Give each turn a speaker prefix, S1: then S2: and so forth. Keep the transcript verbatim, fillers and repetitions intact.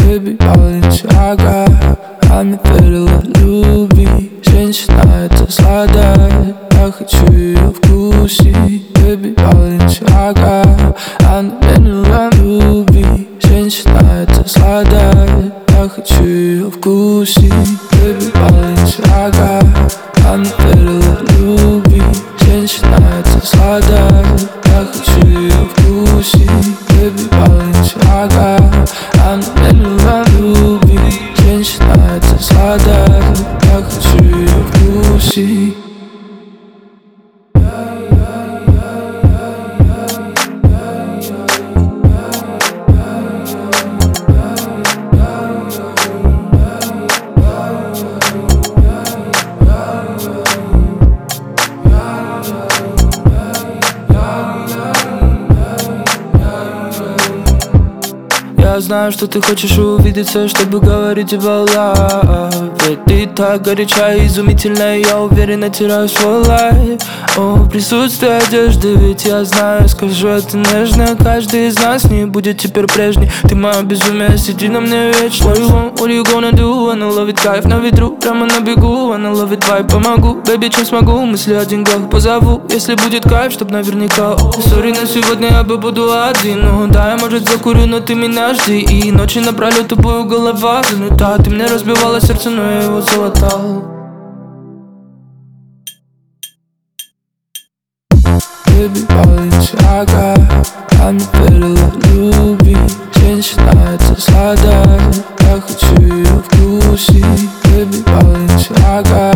S1: Baby, Balenciaga, она верила любви. Женщина это сладая, я хочу ее вкусить. Baby, Balenciaga, она верила любви. Женщина это сладая, я хочу ее вкусить. Baby, Balenciaga, она верила любви. Женщина это сладая, я хочу ее вкусить. Baby, Balenciaga, она верила любви. Женщина это сладая, я хочу ее вкусить. Я знаю, что ты хочешь увидеться, чтобы говорить about love. Ведь ты так горяча и изумительная, я уверенно теряю свой лайф. О, присутствие одежды, ведь я знаю, скажу это нежно. Каждый из нас не будет теперь прежний. Ты моя безумие, сиди на мне вечно. What you want, what you gonna do, wanna love it, кайф на ветру, прямо на бегу, wanna love it, vibe, помогу, baby, чем смогу, мысли о деньгах позову, если будет кайф, чтоб наверняка. Сори, на сегодня я побуду один, ну да, я может закурю, но ты меня жди. И ночи напролёт тобою голова занята. Ты мне разбивала сердце, но я его залатал. Baby, Balenciaga, она верила любви. Женщина это сладая, я хочу ее вкусить. Baby, Balenciaga,